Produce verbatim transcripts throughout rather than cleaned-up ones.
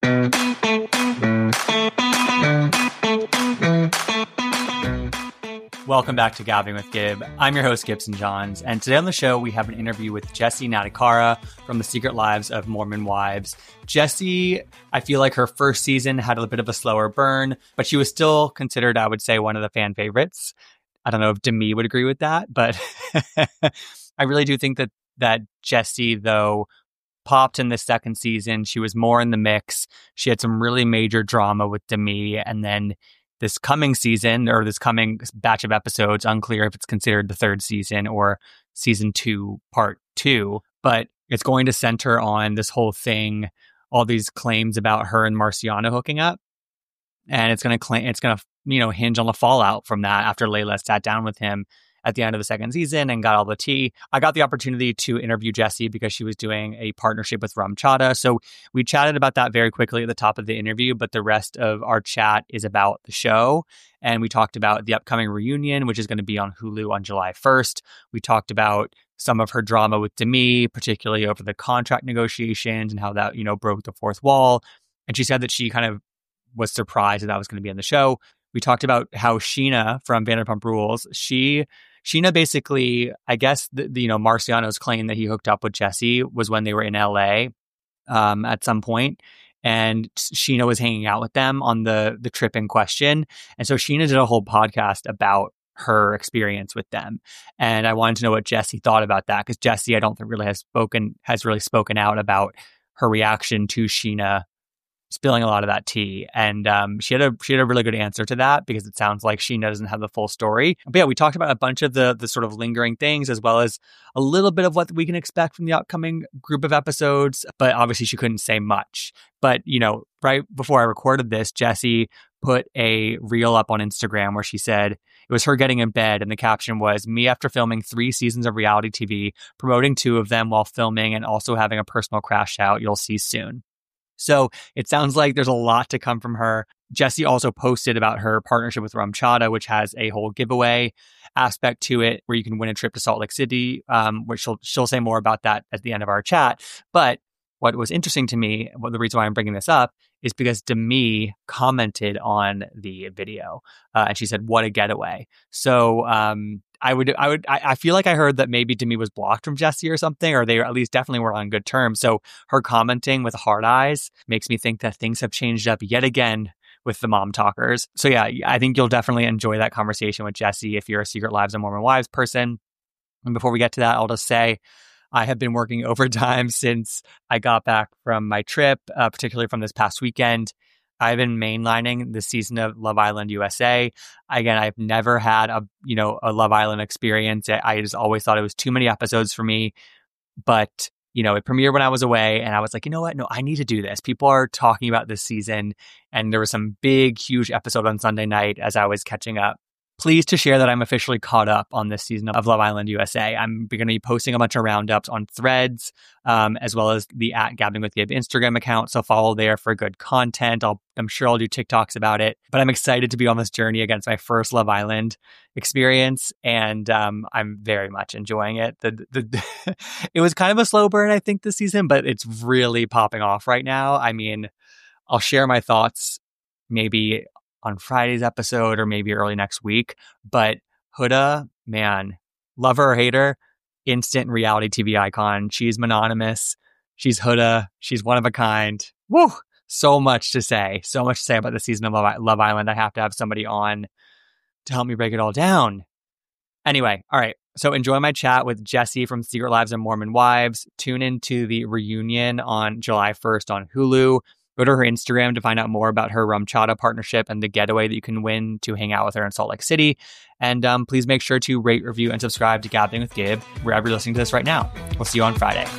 Welcome back to Gabbing with Gib. I'm your host, Gibson Johns, and today on the show, we have an interview with Jessie Nadekara from The Secret Lives of Mormon Wives. Jessie, I feel like her first season had a bit of a slower burn, but she was still considered, I would say, one of the fan favorites. I don't know if Demi would agree with that, but I really do think that, that Jessie, though, popped in the second season. She was more in the mix. She had some really major drama with Demi, and then this coming season, or this coming batch of episodes, unclear if it's considered the third season or season two, part two, but it's going to center on this whole thing, all these claims about her and Marciano hooking up. And it's going to claim, it's going to, you know, hinge on the fallout from that after Layla sat down with him at the end of the second season and got all the tea. I got the opportunity to interview Jessie because she was doing a partnership with RumChata. So we chatted about that very quickly at the top of the interview, but the rest of our chat is about the show. And we talked about the upcoming reunion, which is going to be on Hulu on July first. We talked about some of her drama with Demi, particularly over the contract negotiations and how that, you know, broke the fourth wall. And she said that she kind of was surprised that that was going to be in the show. We talked about how Scheana from Vanderpump Rules, she Scheana basically, I guess, the, the, you know, Marciano's claim that he hooked up with Jessie was when they were in L A um, at some point, and Scheana was hanging out with them on the the trip in question. And so Scheana did a whole podcast about her experience with them. And I wanted to know what Jessie thought about that, because Jessie, I don't think really has spoken, has really spoken out about her reaction to Scheana spilling a lot of that tea. And um, she had a she had a really good answer to that, because it sounds like Scheana doesn't have the full story. But yeah, we talked about a bunch of the the sort of lingering things, as well as a little bit of what we can expect from the upcoming group of episodes. But obviously she couldn't say much. But, you know, right before I recorded this, Jessie put a reel up on Instagram where she said it was her getting in bed, and the caption was, "Me after filming three seasons of reality T V, promoting two of them while filming, and also having a personal crash out. You'll see soon." So it sounds like there's a lot to come from her. Jessie also posted about her partnership with RumChata, which has a whole giveaway aspect to it where you can win a trip to Salt Lake City, um, which she'll, she'll say more about that at the end of our chat. But what was interesting to me, well, the reason why I'm bringing this up, is because Demi commented on the video, uh, and she said, "What a getaway." So um, I would, I would, I, I feel like I heard that maybe Demi was blocked from Jessie or something, or they at least definitely were on good terms. So her commenting with hard eyes makes me think that things have changed up yet again with the mom talkers. So yeah, I think you'll definitely enjoy that conversation with Jessie if you're a Secret Lives of Mormon Wives person. And before we get to that, I'll just say, I have been working overtime since I got back from my trip, uh, particularly from this past weekend. I've been mainlining this season of Love Island U S A. Again, I've never had a, you know, a Love Island experience. I just always thought it was too many episodes for me. But, you know, it premiered when I was away, and I was like, you know what? No, I need to do this. People are talking about this season, and there was some big, huge episode on Sunday night as I was catching up. Pleased to share that I'm officially caught up on this season of Love Island U S A. I'm going to be posting a bunch of roundups on Threads, um, as well as the at Gabbing with Gib Instagram account. So follow there for good content. I'll, I'm sure I'll do TikToks about it. But I'm excited to be on this journey against my first Love Island experience, and um, I'm very much enjoying it. The, the it was kind of a slow burn, I think, this season, but it's really popping off right now. I mean, I'll share my thoughts maybe on Friday's episode or maybe early next week. But Huda, man, love her or hate her, instant reality T V icon. She's mononymous. She's Huda. She's one of a kind. Woo! So much to say. So much to say about the season of Love, Love Island. I have to have somebody on to help me break it all down. Anyway, all right. So enjoy my chat with Jessie from Secret Lives of Mormon Wives. Tune into the reunion on July first on Hulu. Go to her Instagram to find out more about her RumChata partnership and the getaway that you can win to hang out with her in Salt Lake City. And um, please make sure to rate, review, and subscribe to Gabbing with Gib wherever you're listening to this right now. We'll see you on Friday.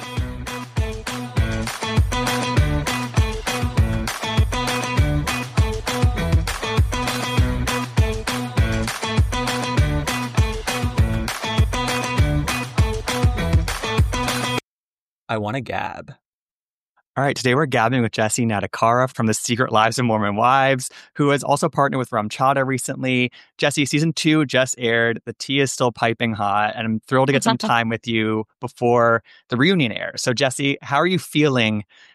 I want to gab. All right, today we're gabbing with Jessie Nadekara from The Secret Lives of Mormon Wives, who has also partnered with RumChata recently. Jessie, season two just aired. The tea is still piping hot, and I'm thrilled to get some time with you before the reunion airs. So, Jessie, how are you feeling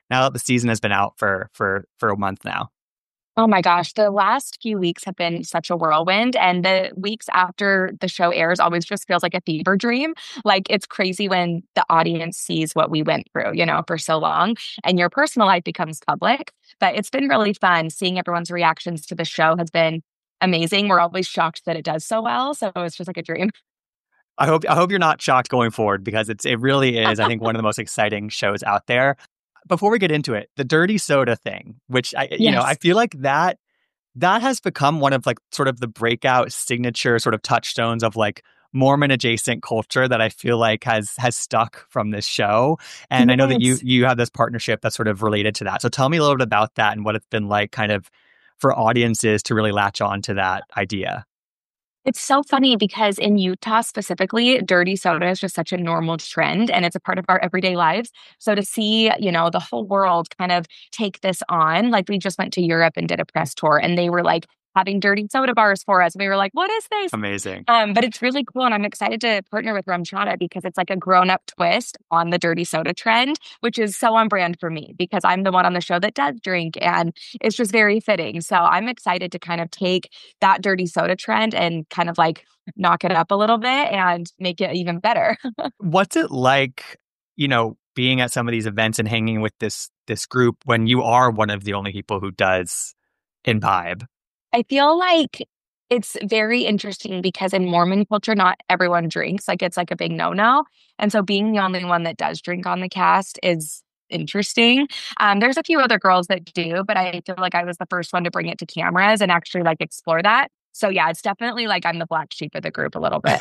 now that the season has been out for for for a month now? Oh my gosh, the last few weeks have been such a whirlwind. And the weeks after the show airs always just feels like a fever dream. Like it's crazy when the audience sees what we went through, you know, for so long and your personal life becomes public. But it's been really fun. Seeing everyone's reactions to the show has been amazing. We're always shocked that it does so well. So it's just like a dream. I hope I hope you're not shocked going forward because it's it really is, I think, one of the most exciting shows out there. Before we get into it, the dirty soda thing, which I, you know, I Yes. feel like that that has become one of like sort of the breakout signature sort of touchstones of like Mormon adjacent culture that I feel like has has stuck from this show. And I know that you Yes. you have this partnership that's sort of related to that. So tell me a little bit about that and what it's been like kind of for audiences to really latch on to that idea. It's so funny because in Utah specifically, dirty soda is just such a normal trend and it's a part of our everyday lives. So to see, you know, the whole world kind of take this on, like we just went to Europe and did a press tour and they were like having dirty soda bars for us. And we were like, what is this? Amazing. Um, but it's really cool. And I'm excited to partner with RumChata because it's like a grown up twist on the dirty soda trend, which is so on brand for me because I'm the one on the show that does drink and it's just very fitting. So I'm excited to kind of take that dirty soda trend and kind of like knock it up a little bit and make it even better. What's it like, you know, being at some of these events and hanging with this this group when you are one of the only people who does imbibe? I feel like it's very interesting because in Mormon culture, not everyone drinks. Like it's like a big no-no. And so being the only one that does drink on the cast is interesting. Um, there's a few other girls that do, but I feel like I was the first one to bring it to cameras and actually like explore that. So yeah, it's definitely like I'm the black sheep of the group a little bit.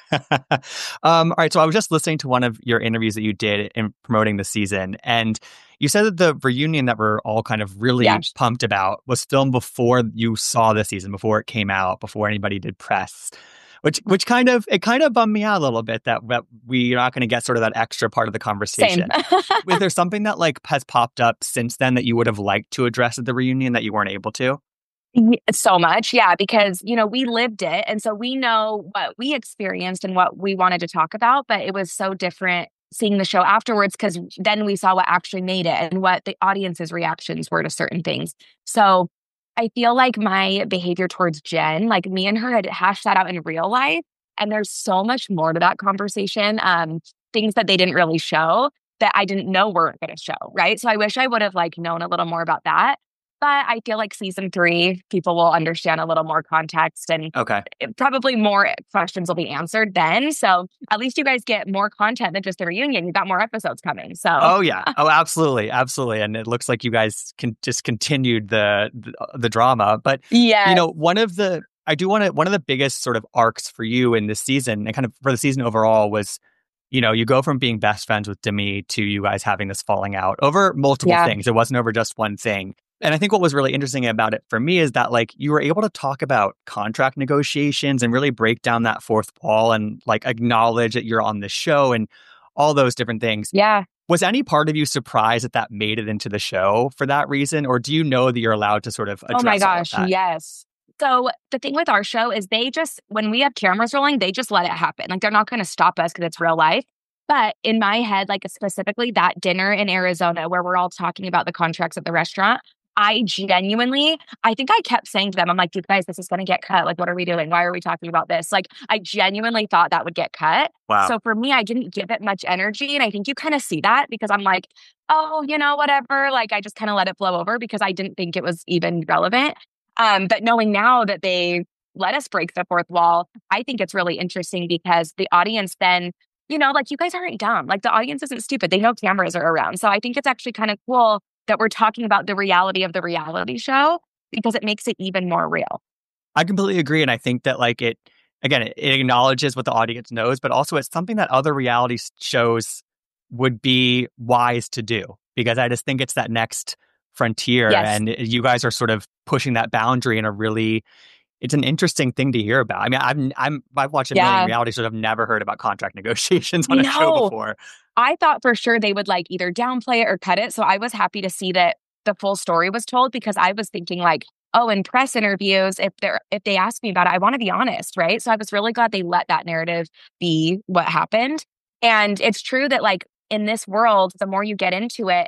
um, all right. So I was just listening to one of your interviews that you did in promoting the season. And you said that the reunion that we're all kind of really Yeah. pumped about was filmed before you saw the season, before it came out, before anybody did press. Which which kind of, it kind of bummed me out a little bit that, that we're not going to get sort of that extra part of the Same. conversation. Was there something that like has popped up since then that you would have liked to address at the reunion that you weren't able to? Ye So much, yeah, because, you know, we lived it, and so we know what we experienced and what we wanted to talk about, but it was so different seeing the show afterwards because then we saw what actually made it and what the audience's reactions were to certain things. So, I feel like my behavior towards Jen, like, me and her had hashed that out in real life, and there's so much more to that conversation, um, things that they didn't really show that I didn't know were gonna show, right? So, I wish I would have, like, known a little more about that. But I feel like season three, people will understand a little more context and Okay. it- probably more questions will be answered then. So at least you guys get more content than just a reunion. You got more episodes coming. So Oh yeah. Oh, absolutely, absolutely. And it looks like you guys can just continued the the, the drama. But yeah, you know, one of the I do want to one of the biggest sort of arcs for you in this season and kind of for the season overall was, you know, you go from being best friends with Demi to you guys having this falling out over multiple yeah, things. It wasn't over just one thing. And I think what was really interesting about it for me is that like you were able to talk about contract negotiations and really break down that fourth wall and like acknowledge that you're on the show and all those different things. yeah. Was any part of you surprised that that made it into the show for that reason? Or do you know that you're allowed to sort of address Oh my all of gosh, that? yes. So the thing with our show is they just, when we have cameras rolling, they just let it happen. Like they're not going to stop us because it's real life. But in my head, like specifically that dinner in Arizona where we're all talking about the contracts at the restaurant, I genuinely, I think I kept saying to them, I'm like, you guys, this is going to get cut. Like, what are we doing? Why are we talking about this? Like, I genuinely thought that would get cut. Wow. So for me, I didn't give it much energy. And I think you kind of see that because I'm like, oh, you know, whatever. Like, I just kind of let it flow over because I didn't think it was even relevant. Um, but knowing now that they let us break the fourth wall, I think it's really interesting because the audience then, you know, like you guys aren't dumb. Like the audience isn't stupid. They know cameras are around. So I think it's actually kind of cool that we're talking about the reality of the reality show because it makes it even more real. I completely agree. And I think that like it, again, it, it acknowledges what the audience knows, but also it's something that other reality s- shows would be wise to do because I just think it's that next frontier. Yes. And you guys are sort of pushing that boundary in a really, it's an interesting thing to hear about. I mean, I'm, I'm, I've watched a Yeah. million reality shows. I've never heard about contract negotiations on I a show know. before. I thought for sure they would like either downplay it or cut it. So I was happy to see that the full story was told because I was thinking like, oh, in press interviews, if they're if they ask me about it, I want to be honest, right? So I was really glad they let that narrative be what happened. And it's true that like in this world, the more you get into it,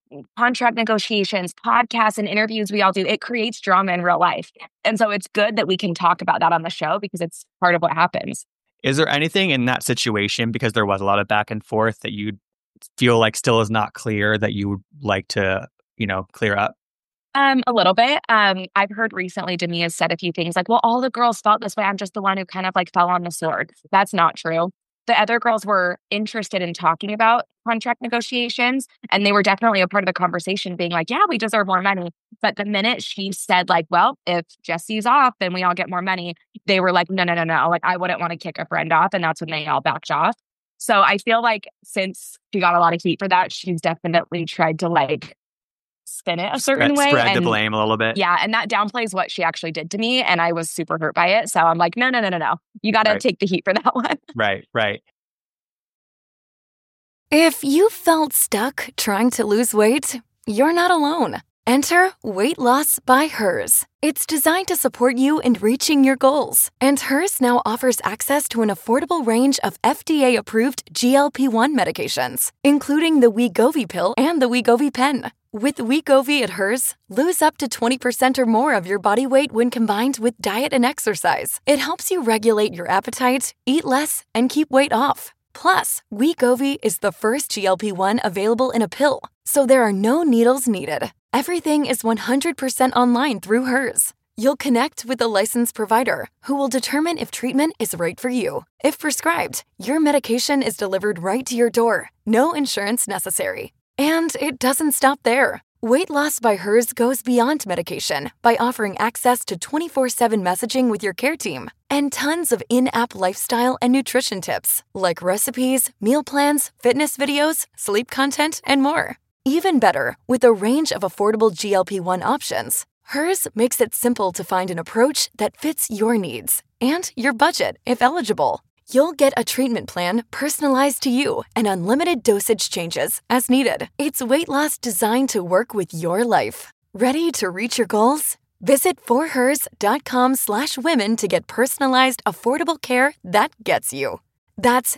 contract negotiations, podcasts, and interviews we all do, it creates drama in real life. And so it's good that we can talk about that on the show because it's part of what happens. Is there anything in that situation, because there was a lot of back and forth, that you feel like still is not clear that you would like to, you know, clear up? Um, a little bit. Um, I've heard recently Demi has said a few things like, well, all the girls felt this way. I'm just the one who kind of like fell on the sword. That's not true. The other girls were interested in talking about contract negotiations, and they were definitely a part of the conversation being like, yeah, we deserve more money. But the minute she said like, well, if Jesse's off, then we all get more money, they were like, no, no, no, no. Like, I wouldn't want to kick a friend off. And that's when they all backed off. So I feel like since she got a lot of heat for that, she's definitely tried to like spin it a certain spread, way. Spread and, the blame a little bit. Yeah. And that downplays what she actually did to me. And I was super hurt by it. So I'm like, no, no, no, no, no. You got to Right. take the heat for that one. Right, right. If you felt stuck trying to lose weight, you're not alone. Enter Weight Loss by Hers. It's designed to support you in reaching your goals. And Hers now offers access to an affordable range of F D A-approved G L P one medications, including the Wegovy pill and the Wegovy pen. With Wegovy at Hers, lose up to twenty percent or more of your body weight when combined with diet and exercise. It helps you regulate your appetite, eat less, and keep weight off. Plus, Wegovy is the first G L P one available in a pill, so there are no needles needed. Everything is one hundred percent online through Hers. You'll connect with a licensed provider who will determine if treatment is right for you. If prescribed, your medication is delivered right to your door. No insurance necessary. And it doesn't stop there. Weight Loss by Hers goes beyond medication by offering access to twenty-four seven messaging with your care team and tons of in-app lifestyle and nutrition tips like recipes, meal plans, fitness videos, sleep content, and more. Even better, with a range of affordable G L P one options, Hers makes it simple to find an approach that fits your needs and your budget if eligible. You'll get a treatment plan personalized to you and unlimited dosage changes as needed. It's weight loss designed to work with your life. Ready to reach your goals? Visit forhers.com slash women to get personalized, affordable care that gets you. That's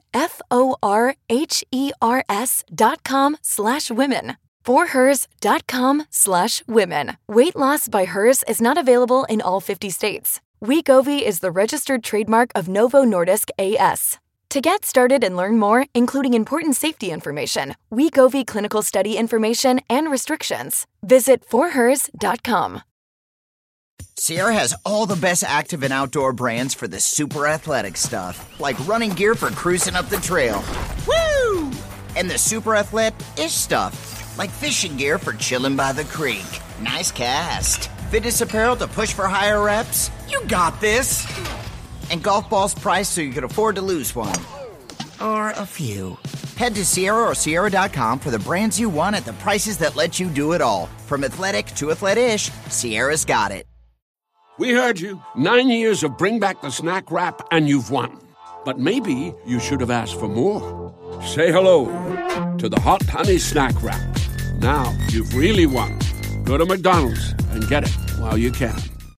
F-O-R-H-E-R-S dot com slash women. forhers.com slash women. Weight Loss by Hers is not available in all fifty states. Wegovy is the registered trademark of Novo Nordisk A S. To get started and learn more, including important safety information, Wegovy clinical study information, and restrictions, visit forhers dot com. Sierra has all the best active and outdoor brands for the super athletic stuff, like running gear for cruising up the trail. Woo! And the super athlete-ish stuff, like fishing gear for chilling by the creek. Nice cast. Fitness apparel to push for higher reps. You got this. And golf balls priced so you can afford to lose one. Or a few. Head to Sierra or Sierra dot com for the brands you want at the prices that let you do it all. From athletic to athlete-ish, Sierra's got it. We heard you. Nine years of Bring Back the Snack Wrap, and you've won. But maybe you should have asked for more. Say hello to the Hot Honey Snack Wrap. Now you've really won. Go to McDonald's and get it while you can.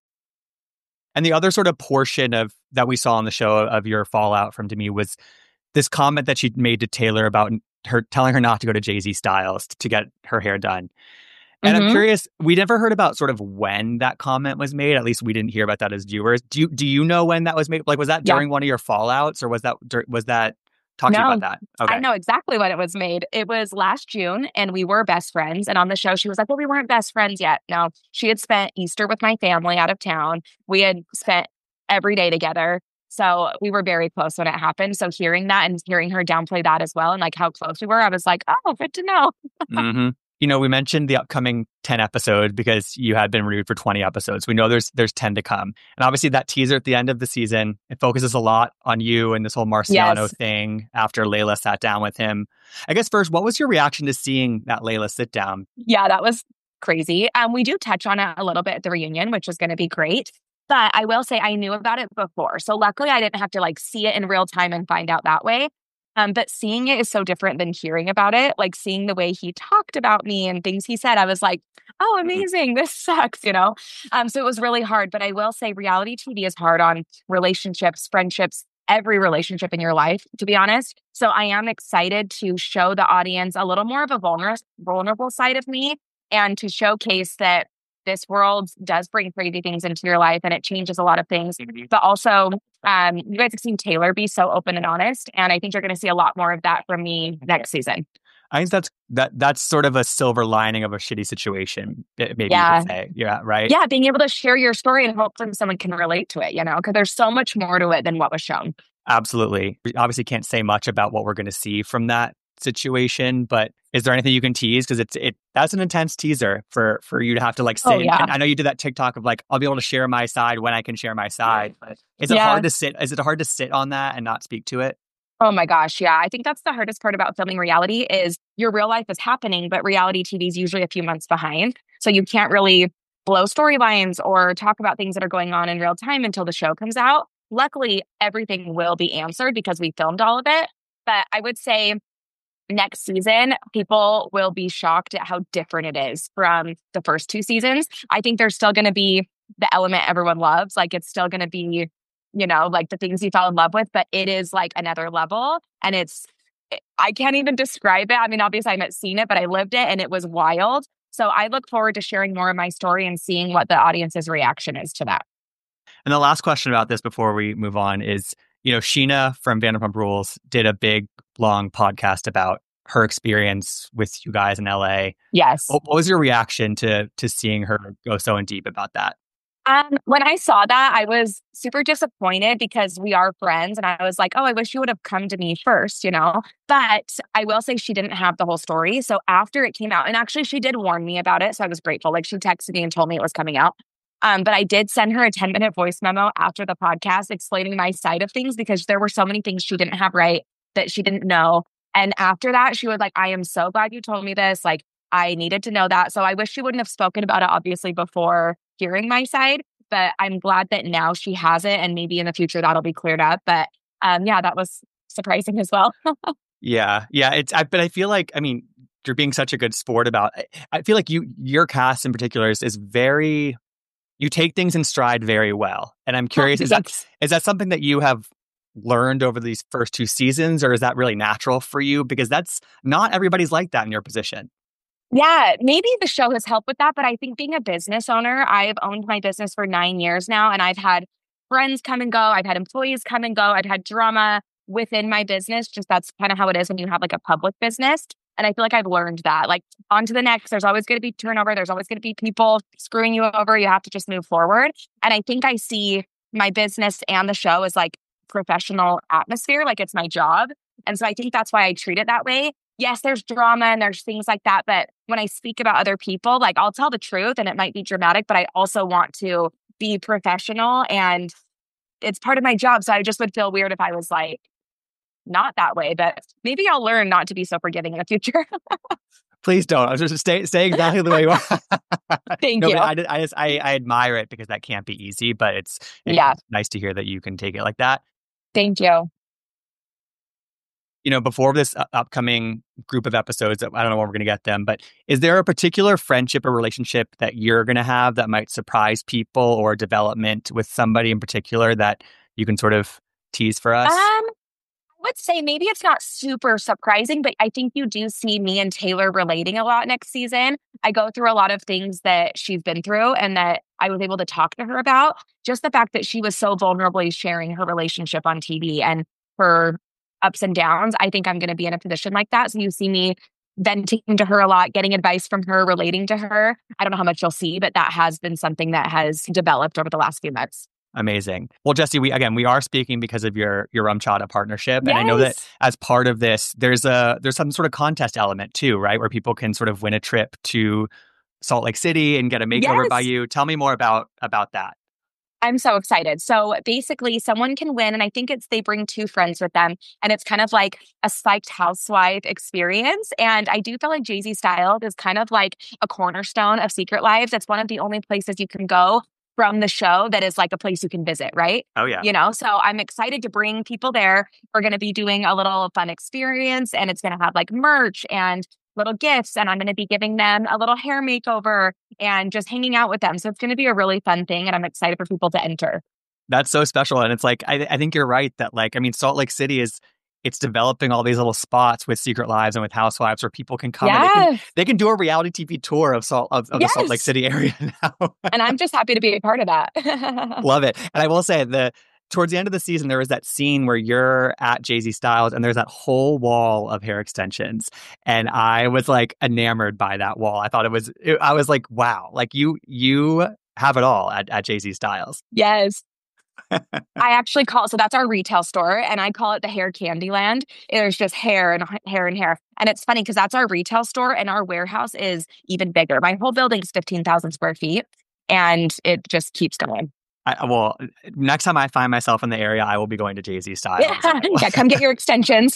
And the other sort of portion of that we saw on the show of your fallout from Demi was this comment that she made to Taylor about her telling her not to go to Jay-Z Styles to get her hair done. And Mm-hmm. I'm curious, we never heard about sort of when that comment was made. At least we didn't hear about that as viewers. Do you do you know when that was made? Like, was that Yeah. during one of your fallouts, or was that dur- was that talk to you No. about that? Okay. I know exactly when it was made. It was last June, and we were best friends. And on the show, she was like, well, we weren't best friends yet. No, she had spent Easter with my family out of town. We had spent every day together. So we were very close when it happened. So hearing that and hearing her downplay that as well, and like how close we were, I was like, oh, good to know. Mm-hmm. You know, we mentioned the upcoming ten episodes because you had been renewed for twenty episodes. We know there's there's ten to come. And obviously that teaser at the end of the season, it focuses a lot on you and this whole Marciano Yes. thing after Layla sat down with him. I guess first, what was your reaction to seeing that Layla sit down? Yeah, that was crazy. Um, we do touch on it a little bit at the reunion, which is going to be great. But I will say I knew about it before. So luckily I didn't have to like see it in real time and find out that way. Um, but seeing it is so different than hearing about it. Like seeing the way he talked about me and things he said, I was like, oh, amazing. This sucks, you know? Um, so it was really hard. But I will say reality T V is hard on relationships, friendships, every relationship in your life, to be honest. So I am excited to show the audience a little more of a vulnerable, vulnerable side of me and to showcase that this world does bring crazy things into your life and it changes a lot of things. But also, um, you guys have seen Taylor be so open and honest. And I think you're going to see a lot more of that from me next season. I think that's that that's sort of a silver lining of a shitty situation, maybe yeah. you could say. Yeah, right? Yeah, being able to share your story and hopefully someone can relate to it, you know, because there's so much more to it than what was shown. Absolutely. We obviously can't say much about what we're going to see from that situation, but is there anything you can tease? Because it's it that's an intense teaser for for you to have to like sit. Oh, yeah. And I know you did that TikTok of like, I'll be able to share my side when I can share my side. But is it Yeah. hard to sit? Is it hard to sit on that and not speak to it? Oh my gosh, yeah. I think that's the hardest part about filming reality is your real life is happening, but reality T V is usually a few months behind. So you can't really blow storylines or talk about things that are going on in real time until the show comes out. Luckily, everything will be answered because we filmed all of it. But I would say next season, people will be shocked at how different it is from the first two seasons. I think there's still going to be the element everyone loves. Like it's still going to be, you know, like the things you fell in love with, but it is like another level. And it's, I can't even describe it. I mean, obviously I haven't seen it, but I lived it and it was wild. So I look forward to sharing more of my story and seeing what the audience's reaction is to that. And the last question about this before we move on is, you know, Sheena from Vanderpump Rules did a big, long podcast about her experience with you guys in L A. Yes. What, what was your reaction to to seeing her go so in deep about that? Um, when I saw that, I was super disappointed because we are friends. And I was like, oh, I wish you would have come to me first, you know? But I will say she didn't have the whole story. So after it came out, and actually she did warn me about it. So I was grateful. Like she texted me and told me it was coming out. Um, but I did send her a ten minute voice memo after the podcast explaining my side of things because there were so many things she didn't have right that she didn't know. And after that, she was like, I am so glad you told me this. Like, I needed to know that. So I wish she wouldn't have spoken about it, obviously, before hearing my side. But I'm glad that now she has it. And maybe in the future that'll be cleared up. But um, yeah, that was surprising as well. yeah. Yeah. It's, I, but I feel like, I mean, you're being such a good sport about, I, I feel like you, your cast in particular is, is very, you take things in stride very well. And I'm curious, Oh, is that, is that something that you have learned over these first two seasons, or is that really natural for you? Because that's not everybody's like that in your position. Yeah, maybe the show has helped with that, but I think being a business owner, I've owned my business for nine years now, and I've had friends come and go. I've had employees come and go. I've had drama within my business. Just that's kind of how it is when you have like a public business. And I feel like I've learned that. Like on to the next, there's always going to be turnover. There's always going to be people screwing you over. You have to just move forward. And I think I see my business and the show as like professional atmosphere, like it's my job. And so I think that's why I treat it that way. Yes, there's drama and there's things like that. But when I speak about other people, like I'll tell the truth and it might be dramatic, but I also want to be professional and it's part of my job. So I just would feel weird if I was like, not that way, but maybe I'll learn not to be so forgiving in the future. Please don't. Just stay, stay exactly the way you are. Thank no, you. I, I just, I, I admire it because that can't be easy, but it's, it's yeah. nice to hear that you can take it like that. Thank you. You know, before this upcoming group of episodes, I don't know when we're going to get them, but is there a particular friendship or relationship that you're going to have that might surprise people, or development with somebody in particular that you can sort of tease for us? Um, I would say maybe it's not super surprising, but I think you do see me and Taylor relating a lot next season. I go through a lot of things that she's been through and that I was able to talk to her about. Just the fact that she was so vulnerably sharing her relationship on T V and her ups and downs. I think I'm going to be in a position like that. So you see me venting to her a lot, getting advice from her, relating to her. I don't know how much you'll see, but that has been something that has developed over the last few months. Amazing. Well, Jessie, we again we are speaking because of your your RumChata partnership, yes. and I know that as part of this, there's a there's some sort of contest element too, right? Where people can sort of win a trip to Salt Lake City and get a makeover yes. by you. Tell me more about about that. I'm so excited. So basically, someone can win, and I think it's they bring two friends with them, and it's kind of like a spiked housewife experience. And I do feel like Jay Z Styled is kind of like a cornerstone of Secret Lives. It's one of the only places you can go from the show that is like a place you can visit, right? Oh, yeah. You know, so I'm excited to bring people there. We're going to be doing a little fun experience, and it's going to have like merch and little gifts, and I'm going to be giving them a little hair makeover and just hanging out with them. So it's going to be a really fun thing, and I'm excited for people to enter. That's so special. And it's like, I, I think you're right that like, I mean, Salt Lake City is, it's developing all these little spots with Secret Lives and with Housewives where people can come yes. and they can, they can do a reality T V tour of Salt of, of yes. the Salt Lake City area now. And I'm just happy to be a part of that. Love it. And I will say the towards the end of the season, there was that scene where you're at Jay Z Styles and there's that whole wall of hair extensions. And I was like enamored by that wall. I thought it was, it, I was like, wow, like you, you have it all at, at Jay Z Styles. Yes. I actually call so that's our retail store, and I call it the Hair Candyland. There's just hair and hair and hair, and it's funny because that's our retail store, and our warehouse is even bigger. My whole building is fifteen thousand square feet, and it just keeps going. I, well, next time I find myself in the area, I will be going to Jay Z Styles. Yeah, yeah, come get your extensions.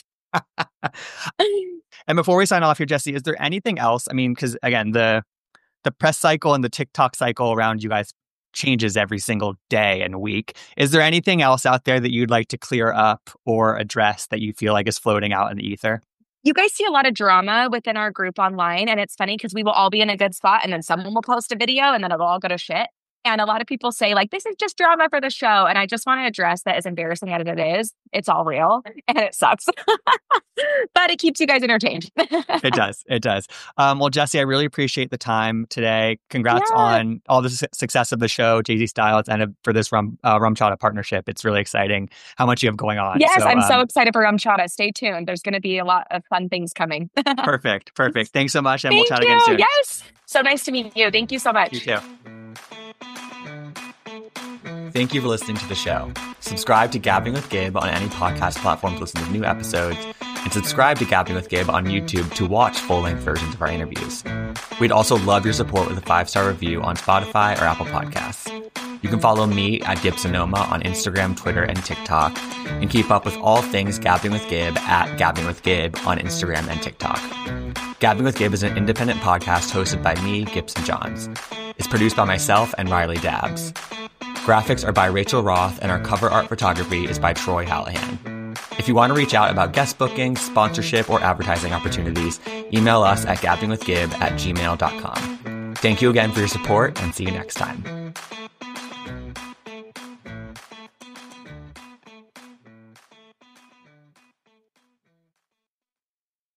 And before we sign off here, Jessie, is there anything else? I mean, because again, the the press cycle and the TikTok cycle around you guys changes every single day and week. Is there anything else out there that you'd like to clear up or address that you feel like is floating out in the ether? You guys see a lot of drama within our group online, and it's funny because we will all be in a good spot and then someone will post a video and then it'll all go to shit. And a lot of people say like, this is just drama for the show. And I just want to address that as embarrassing as it is, it's all real and it sucks. But it keeps you guys entertained. It does. It does. Um, well, Jessie, I really appreciate the time today. Congrats yeah. on all the su- success of the show, Jay Z Styles, and uh, for this Rum uh, RumChata partnership. It's really exciting how much you have going on. Yes, so, I'm um, so excited for RumChata. Stay tuned. There's going to be a lot of fun things coming. Perfect. Perfect. Thanks so much. And Thank we'll chat you. again soon. Yes. So nice to meet you. Thank you so much. You too. Thank you for listening to the show. Subscribe to Gabbing with Gabe on any podcast platform to listen to new episodes, and subscribe to Gabbing with Gabe on YouTube to watch full-length versions of our interviews. We'd also love your support with a five-star review on Spotify or Apple Podcasts. You can follow me at Gibsonoma on Instagram, Twitter, and TikTok, and keep up with all things Gabbing with Gabe at Gabbing with Gabe on Instagram and TikTok. Gabbing with Gabe is an independent podcast hosted by me, Gibson Johns. It's produced by myself and Riley Dabbs. Graphics are by Rachel Roth, and our cover art photography is by Troy Hallahan. If you want to reach out about guest bookings, sponsorship, or advertising opportunities, email us at gabbingwithgib at gmail dot com. Thank you again for your support, and see you next time.